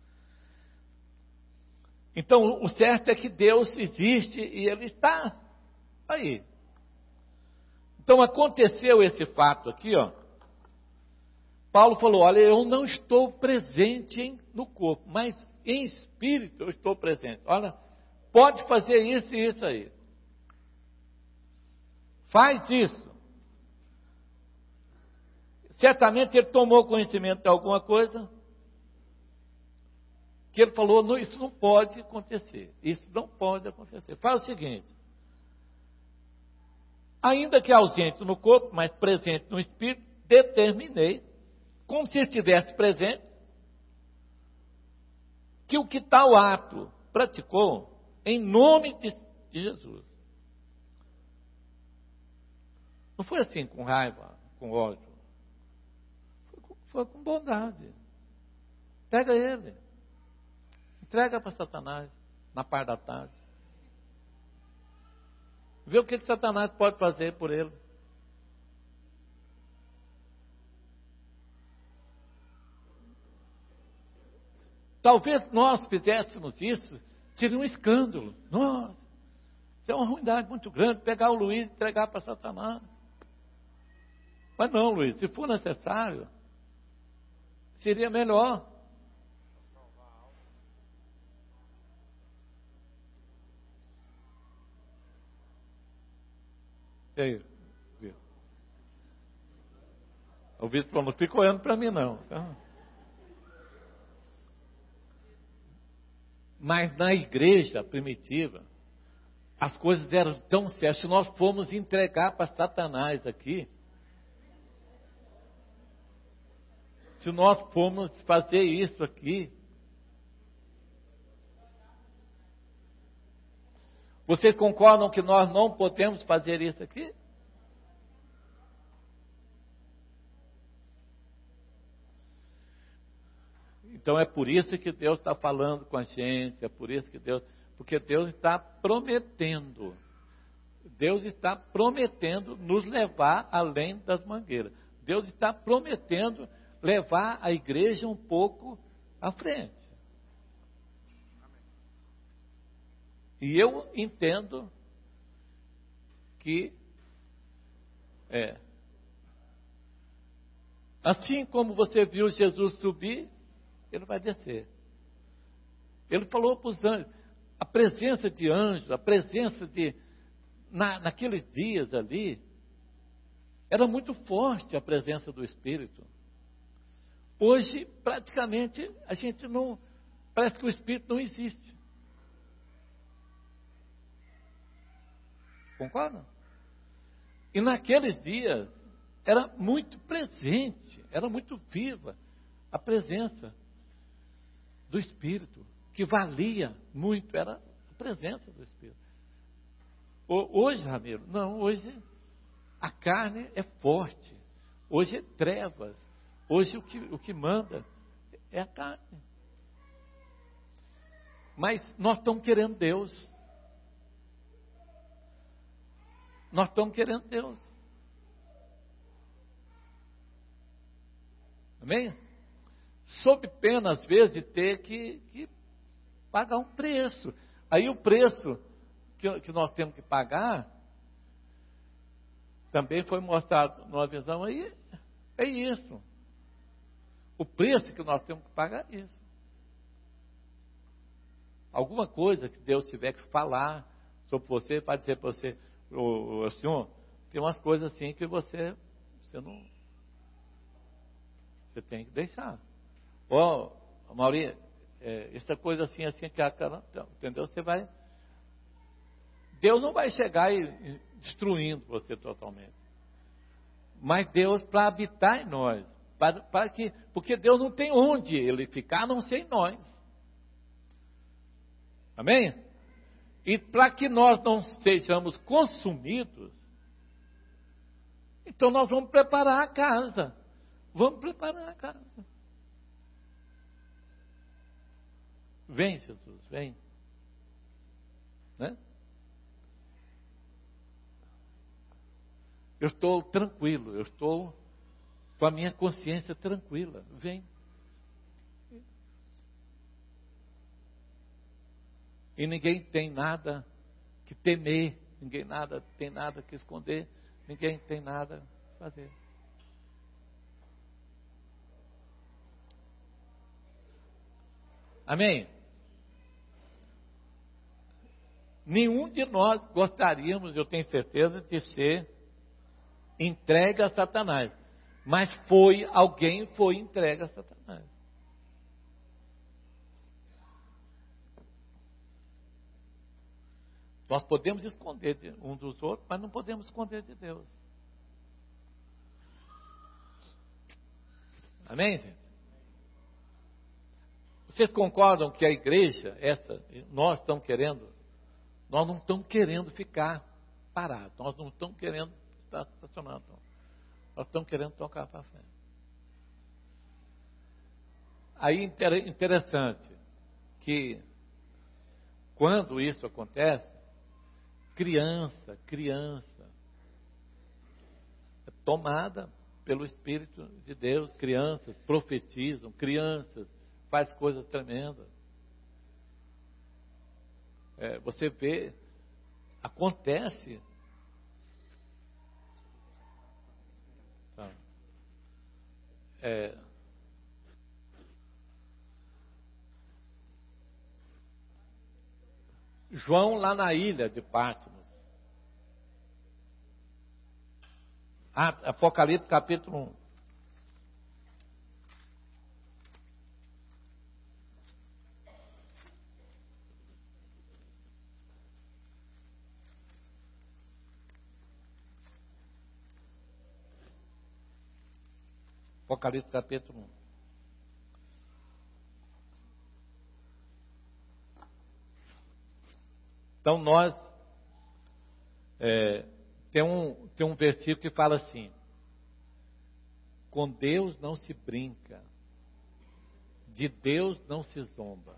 Speaker 1: Então, o certo é que Deus existe e Ele está aí. Então, aconteceu esse fato aqui, ó. Paulo falou, olha, eu não estou presente em, no corpo, mas em espírito eu estou presente. Olha, pode fazer isso e isso aí. Faz isso. Certamente ele tomou conhecimento de alguma coisa, que ele falou, não, isso não pode acontecer. Isso não pode acontecer. Faz o seguinte. Ainda que ausente no corpo, mas presente no espírito, determinei, como se estivesse presente, que o que tal ato praticou, em nome de, de Jesus. Não foi assim com raiva, com ódio. Foi com, foi com bondade. Pega ele. Entrega para Satanás na parte da tarde. Vê o que, que Satanás pode fazer por ele. Talvez nós fizéssemos isso, seria um escândalo. Nossa, isso é uma ruindade muito grande, pegar o Luiz e entregar para Satanás. Mas não, Luiz, se for necessário, seria melhor. E aí, Vitor? O Vitor falou, não fica olhando para mim não. Mas na igreja primitiva, as coisas eram tão sérias. Se nós formos entregar para Satanás aqui, se nós formos fazer isso aqui, vocês concordam que nós não podemos fazer isso aqui? Então é por isso que Deus está falando com a gente, é por isso que Deus, porque Deus está prometendo, Deus está prometendo nos levar além das mangueiras. Deus está prometendo levar a igreja um pouco à frente. E eu entendo que é assim como você viu Jesus subir, ele vai descer. Ele falou para os anjos, a presença de anjos, a presença de, na, naqueles dias ali, era muito forte a presença do Espírito. Hoje, praticamente, a gente não, parece que o Espírito não existe. Concorda? E naqueles dias, era muito presente, era muito viva a presença do Espírito, que valia muito, era a presença do Espírito. Hoje, Ramiro, não, hoje a carne é forte, hoje é trevas, hoje o que, o que manda é a carne. Mas nós estamos querendo Deus, nós estamos querendo Deus, amém? Sob pena, às vezes, de ter que, que pagar um preço. Aí o preço que, que nós temos que pagar, também foi mostrado numa visão aí, é isso. O preço que nós temos que pagar é isso. Alguma coisa que Deus tiver que falar sobre você, para dizer para você, o, o senhor, tem umas coisas assim que você, você não, você tem que deixar. Ó, oh, Mauri, é, essa coisa assim, assim, que a cara, entendeu? Você vai, Deus não vai chegar e destruindo você totalmente. Mas Deus para habitar em nós, para, para que, porque Deus não tem onde Ele ficar, a não ser em nós. Amém? E para que nós não sejamos consumidos, então nós vamos preparar a casa. Vamos preparar a casa. Vem, Jesus, vem. Né? Eu estou tranquilo, eu estou com a minha consciência tranquila. Vem. E ninguém tem nada que temer, ninguém nada, tem nada que esconder, ninguém tem nada a fazer. Amém? Nenhum de nós gostaríamos, eu tenho certeza, de ser entregue a Satanás. Mas foi, alguém foi entregue a Satanás. Nós podemos esconder de um dos outros, mas não podemos esconder de Deus. Amém, gente? Vocês concordam que a igreja, essa, nós estamos querendo, nós não estamos querendo ficar parados, nós não estamos querendo estar estacionando, nós estamos querendo tocar para frente. Aí interessante que quando isso acontece, criança, criança é tomada pelo Espírito de Deus, crianças profetizam, crianças faz coisas tremendas. É, você vê, acontece. Tá. É, João lá na ilha de Patmos. Apocalipse capítulo um. Apocalipse capítulo um. Então nós é, tem, um, tem um versículo que fala assim: com Deus não se brinca, de Deus não se zomba.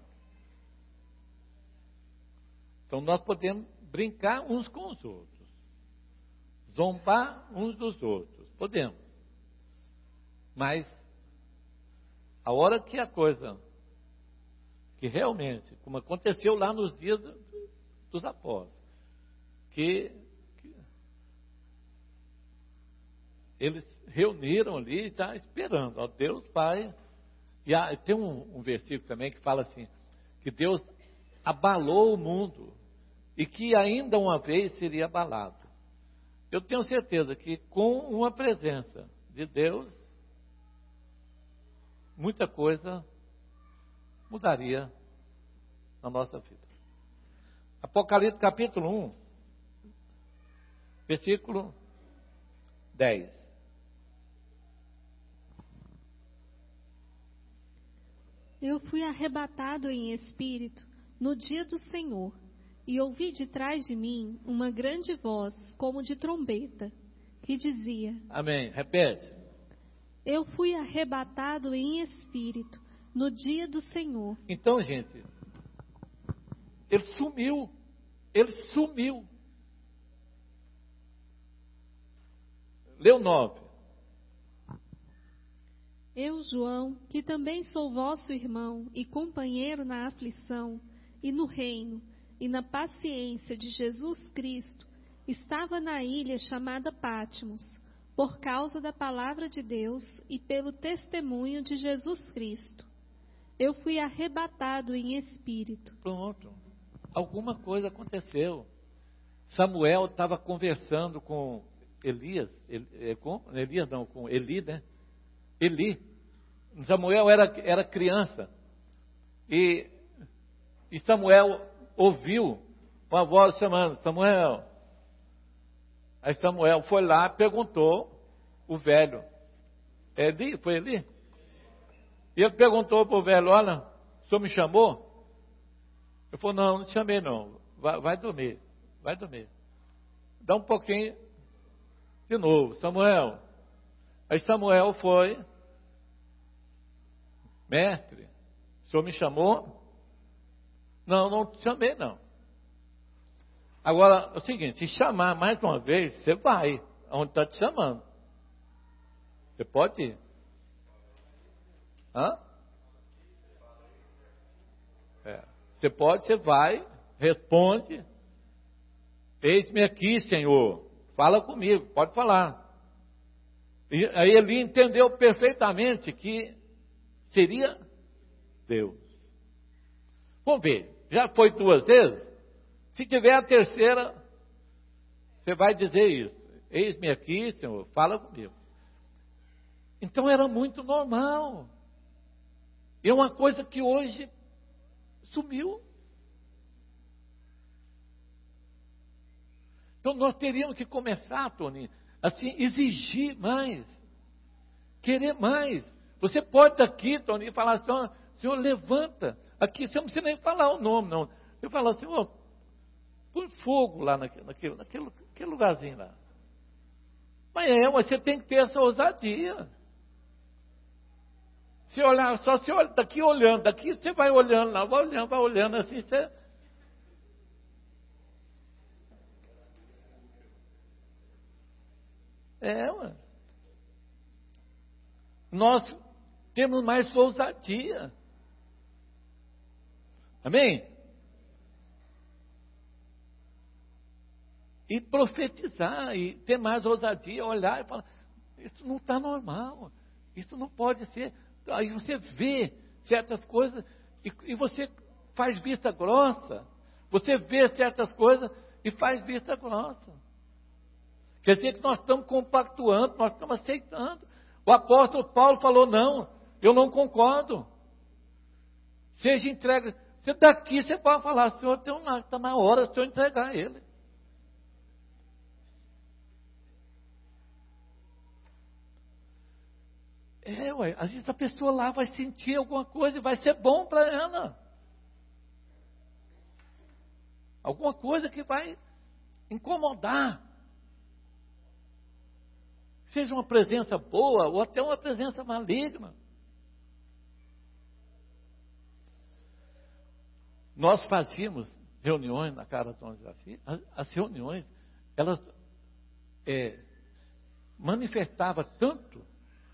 Speaker 1: Então nós podemos brincar uns com os outros, zombar uns dos outros, podemos. Mas a hora que a coisa, que realmente, como aconteceu lá nos dias dos apóstolos, que, que eles reuniram ali e estavam esperando, ó, Deus Pai. E há, tem um, um versículo também que fala assim, que Deus abalou o mundo e que ainda uma vez seria abalado. Eu tenho certeza que com uma presença de Deus, muita coisa mudaria na nossa vida. Apocalipse capítulo um, versículo dez.
Speaker 2: Eu fui arrebatado em espírito no dia do Senhor, e ouvi de trás de mim uma grande voz, como de trombeta, que dizia...
Speaker 1: Amém. Repete.
Speaker 2: Eu fui arrebatado em espírito no dia do Senhor.
Speaker 1: Então, gente, ele sumiu. Ele sumiu. Leu nove.
Speaker 2: Eu, João, que também sou vosso irmão e companheiro na aflição e no reino e na paciência de Jesus Cristo, estava na ilha chamada Patmos, por causa da palavra de Deus e pelo testemunho de Jesus Cristo. Eu fui arrebatado em espírito.
Speaker 1: Pronto. Alguma coisa aconteceu. Samuel estava conversando com Elias, com Elias não, com Eli, né? Eli. Samuel era, era criança. E, e Samuel ouviu uma voz chamando, Samuel. Aí Samuel foi lá, perguntou o velho. Eli? Foi Eli? E ele perguntou para o velho, olha, o senhor me chamou? Ele falou, não, não te chamei não. Vai, vai dormir, vai dormir. Dá um pouquinho de novo, Samuel. Aí Samuel foi, mestre, o senhor me chamou? Não, não te chamei não. Agora, é o seguinte, se chamar mais uma vez, você vai, aonde está te chamando. Você pode ir. Hã? É. Você pode, você vai, responde. Eis-me aqui, Senhor. Fala comigo, pode falar. E aí ele entendeu perfeitamente que seria Deus. Vamos ver, já foi duas vezes? Se tiver a terceira, você vai dizer isso. Eis-me aqui, Senhor, fala comigo. Então era muito normal. E é uma coisa que hoje sumiu. Então nós teríamos que começar, Tony, assim, exigir mais. Querer mais. Você pode aqui, Tony, falar assim, ó, Senhor, levanta. Aqui, você não precisa nem falar o nome, não. Você fala assim, ó, põe fogo lá naquele, naquele, naquele, naquele lugarzinho lá. Mas é, você tem que ter essa ousadia. Se olhar, só se olha, daqui olhando, daqui você vai olhando lá, vai olhando, vai olhando assim, você... É, ué. Nós temos mais ousadia. Amém? E profetizar, e ter mais ousadia, olhar e falar, isso não está normal, isso não pode ser. Aí você vê certas coisas e, e você faz vista grossa. Você vê certas coisas e faz vista grossa. Quer dizer que nós estamos compactuando, nós estamos aceitando. O apóstolo Paulo falou, não, eu não concordo. Seja entregue. Você daqui, você pode falar, Senhor, está na hora de o Senhor entregar ele. É, ué, às vezes a pessoa lá vai sentir alguma coisa e vai ser bom para ela. Alguma coisa que vai incomodar. Seja uma presença boa ou até uma presença maligna. Nós fazíamos reuniões na Casa do Dom Jaci. As, as reuniões, elas é, manifestavam tanto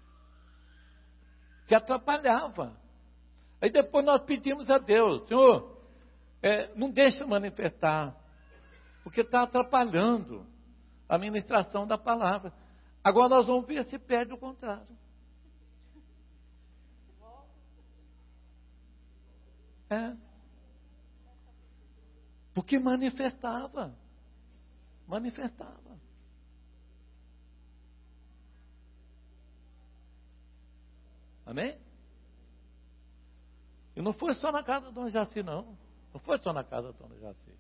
Speaker 1: que atrapalhava. Aí depois nós pedimos a Deus, Senhor, é, não deixa manifestar, porque está atrapalhando a ministração da palavra. Agora nós vamos ver se perde o contrário. É. Porque manifestava. Manifestava. Amém? E não foi só na casa do Dom Jaci, não. Não foi só na casa do Dom Jaci.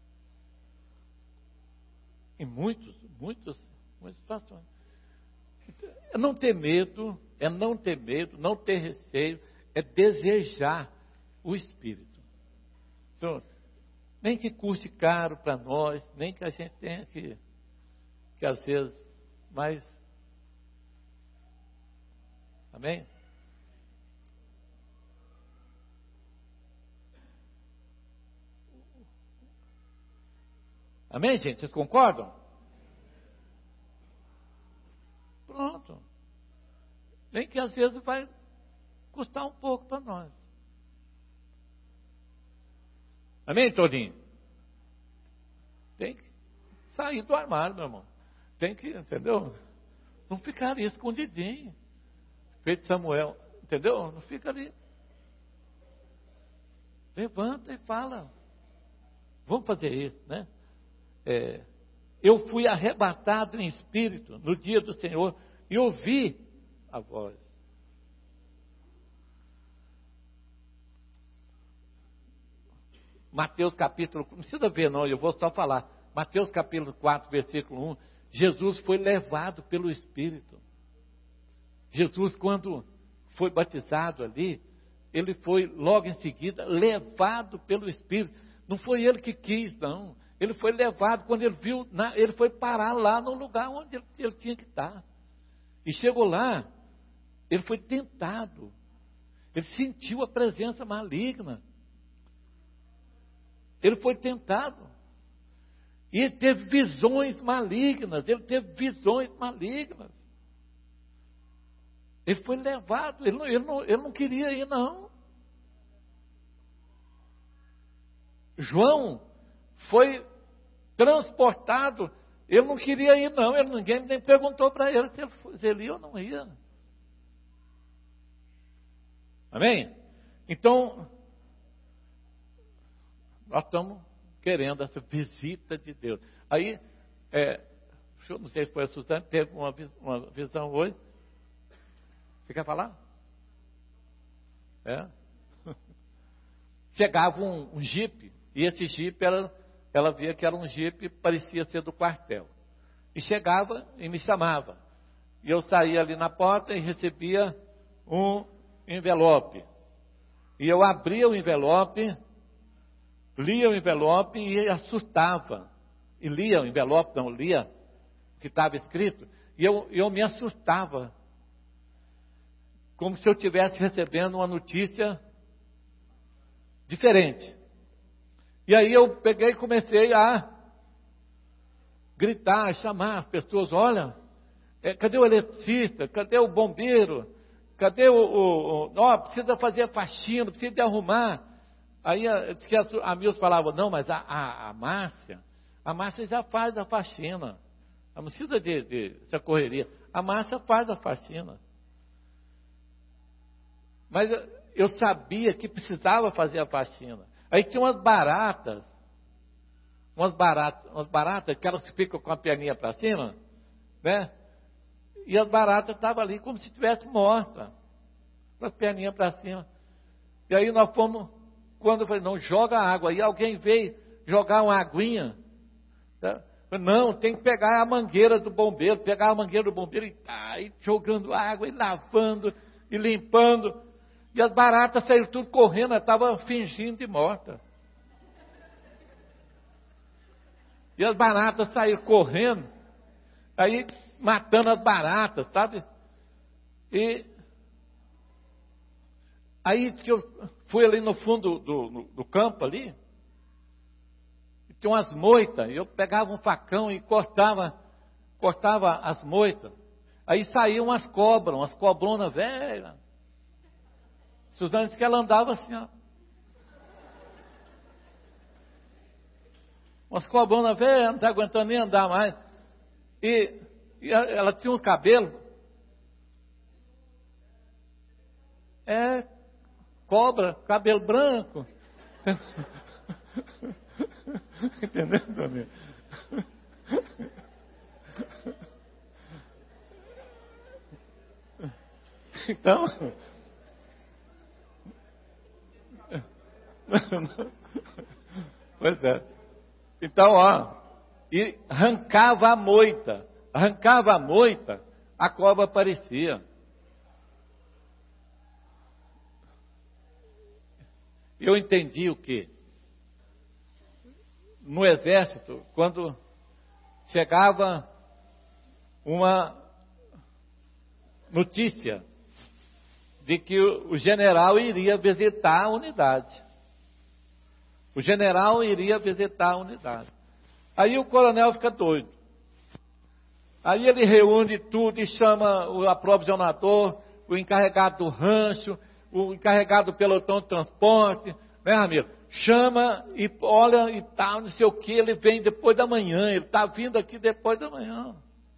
Speaker 1: Em muitos, muitos, muitas situações. É não ter medo, é não ter medo, não ter receio, é desejar o Espírito. Senhor, nem que custe caro para nós, nem que a gente tenha que, que às vezes, mas, amém? Amém, gente? Vocês concordam? Pronto. Nem que às vezes vai custar um pouco para nós. Amém, Toninho? Tem que sair do armário, meu irmão. Tem que, entendeu? Não ficar ali escondidinho. Feito Samuel, entendeu? Não fica ali. Levanta e fala. Vamos fazer isso, né? É, eu fui arrebatado em espírito no dia do Senhor e ouvi a voz. Mateus capítulo, não precisa ver não, eu vou só falar. Mateus capítulo quatro, versículo um. Jesus foi levado pelo Espírito. Jesus, quando foi batizado ali, ele foi logo em seguida levado pelo Espírito. Não foi ele que quis, não. Ele foi levado, quando ele viu, ele foi parar lá no lugar onde ele, ele tinha que estar. E chegou lá, ele foi tentado. Ele sentiu a presença maligna. Ele foi tentado. E ele teve visões malignas. Ele teve visões malignas. Ele foi levado. Ele não, ele não, ele não queria ir, não. João foi transportado. Ele não queria ir, não. Ele, ninguém nem perguntou para ele se ele, se ele ia ou não ia. Amém? Então, nós estamos querendo essa visita de Deus. Aí, é, eu não sei se foi a Suzane, teve uma, uma visão hoje. Você quer falar? É. Chegava um, um jipe, e esse jipe, ela, ela via que era um jipe, parecia ser do quartel. E chegava e me chamava. E eu saía ali na porta e recebia um envelope. E eu abria o envelope, lia o envelope e assustava. E lia o envelope, não lia o que estava escrito. E eu, eu me assustava. Como se eu estivesse recebendo uma notícia diferente. E aí eu peguei e comecei a gritar, a chamar as pessoas. Olha, é, cadê o eletricista? Cadê o bombeiro? Cadê o... o, o ó, precisa fazer a faxina, precisa de arrumar. Aí a, que a, a Milce falava, não, mas a, a, a Márcia, a Márcia já faz a faxina. Não precisa de, de essa correria. A Márcia faz a faxina. Mas eu, eu sabia que precisava fazer a faxina. Aí tinha umas baratas, umas baratas, umas baratas, que elas ficam com a perninha para cima, né? E as baratas estavam ali como se estivesse morta, com as perninhas para cima. E aí nós fomos, quando eu falei, não, joga água. Aí alguém veio jogar uma aguinha. Tá? Não, tem que pegar a mangueira do bombeiro, pegar a mangueira do bombeiro e tá, e jogando água, e lavando, e limpando. E as baratas saíram tudo correndo, estavam fingindo de morta. E as baratas saíram correndo, aí matando as baratas, sabe? E aí que eu fui ali no fundo do, do, do campo ali, e tinha umas moitas, e eu pegava um facão e cortava, cortava as moitas. Aí saíam umas cobras, umas cobronas velhas. Suzana disse que ela andava assim, ó. Umas cobronas velhas, não está aguentando nem andar mais. E, e ela tinha um cabelo. É, cobra, cabelo branco. Entendeu, Antônio? Então, pois é. Então, ó, e arrancava a moita, arrancava a moita, a cobra aparecia. Eu entendi o quê? No exército, quando chegava uma notícia de que o general iria visitar a unidade. O general iria visitar a unidade. Aí o coronel fica doido. Aí ele reúne tudo e chama o aprovisionador, o encarregado do rancho, o encarregado do pelotão de transporte, né, amigo? Chama e olha e tal, não sei o que, ele vem depois da manhã, ele está vindo aqui depois da manhã.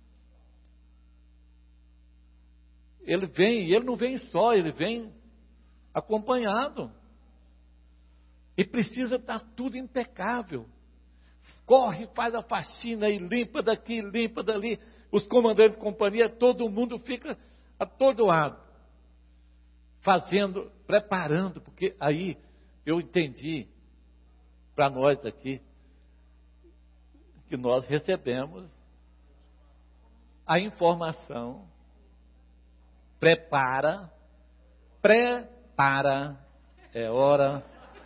Speaker 1: Ele vem, e ele não vem só, ele vem acompanhado. E precisa estar tudo impecável. Corre, faz a faxina e limpa daqui, limpa dali. Os comandantes de companhia, todo mundo fica atordoado. Fazendo, preparando, porque aí eu entendi, para nós aqui, que nós recebemos a informação. Prepara, prepara, é hora.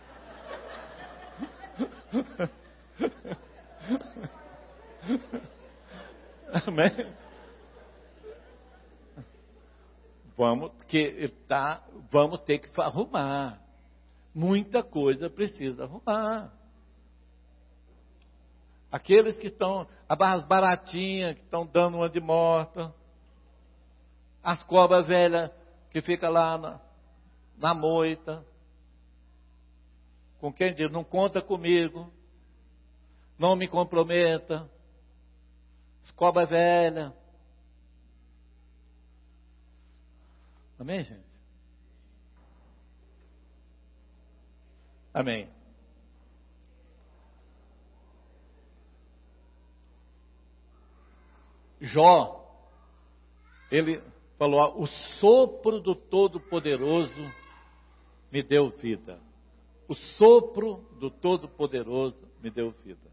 Speaker 1: Amém? Vamos, porque tá, vamos ter que arrumar. Muita coisa precisa arrumar. Aqueles que estão, as baratinhas que estão dando uma de morta. As cobras velhas que ficam lá na, na moita. Com quem diz, não conta comigo. Não me comprometa. As cobras velhas. Amém, gente? Amém. Jó, ele falou, ó, o sopro do Todo-Poderoso me deu vida. O sopro do Todo-Poderoso me deu vida.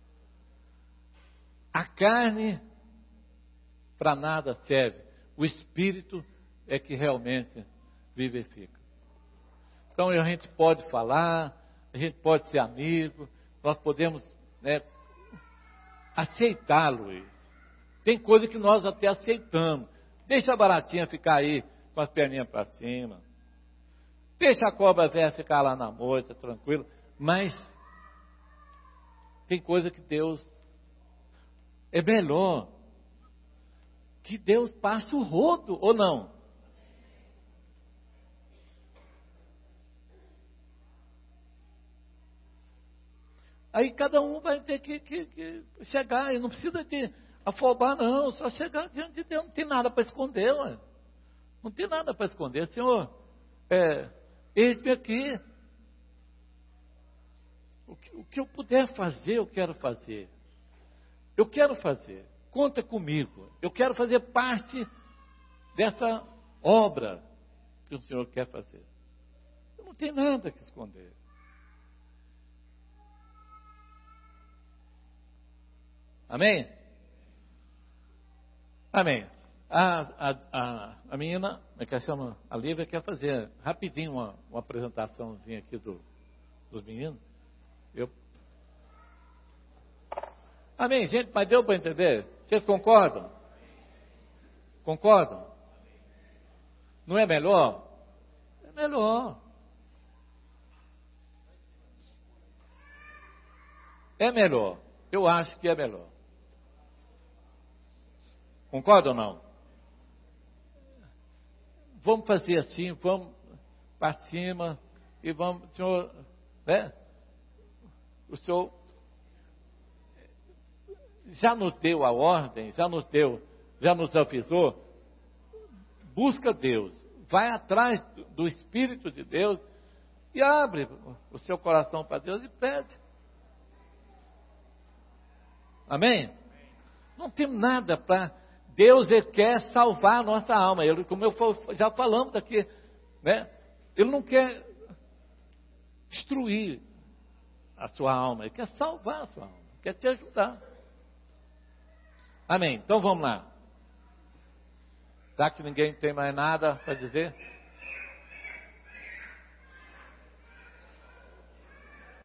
Speaker 1: A carne para nada serve. O Espírito é que realmente vivifica. Então a gente pode falar, a gente pode ser amigo, nós podemos, né, aceitar, Luiz. Tem coisa que nós até aceitamos. Deixa a baratinha ficar aí com as perninhas para cima. Deixa a cobra velha ficar lá na moita, tranquilo. Mas tem coisa que Deus... É melhor que Deus passe o rodo, ou não? Aí cada um vai ter que, que, que chegar, e não precisa de afobar, não, só chegar diante de Deus, não tem nada para esconder, ué. Não tem nada para esconder. Senhor, é, eis-me aqui. O que, o que eu puder fazer, eu quero fazer. Eu quero fazer. Conta comigo. Eu quero fazer parte dessa obra que o Senhor quer fazer. Eu não tenho nada que esconder. Amém? Amém. A, a, a, a menina, que chama a Lívia, quer fazer rapidinho uma, uma apresentaçãozinha aqui do, dos meninos. Eu... Amém, gente, mas deu para entender? Vocês concordam? Concordam? Não é melhor? É melhor. É melhor. Eu acho que é melhor. Concorda ou não? Vamos fazer assim, vamos para cima e vamos, senhor, né? O senhor já nos deu a ordem, já nos deu, já nos avisou. Busca Deus, vai atrás do Espírito de Deus e abre o seu coração para Deus e pede. Amém? Não tem nada para... Deus, Ele quer salvar a nossa alma. Ele, como eu já falamos aqui, né? Ele não quer destruir a sua alma. Ele quer salvar a sua alma. Quer te ajudar. Amém. Então vamos lá. Já que ninguém tem mais nada para dizer...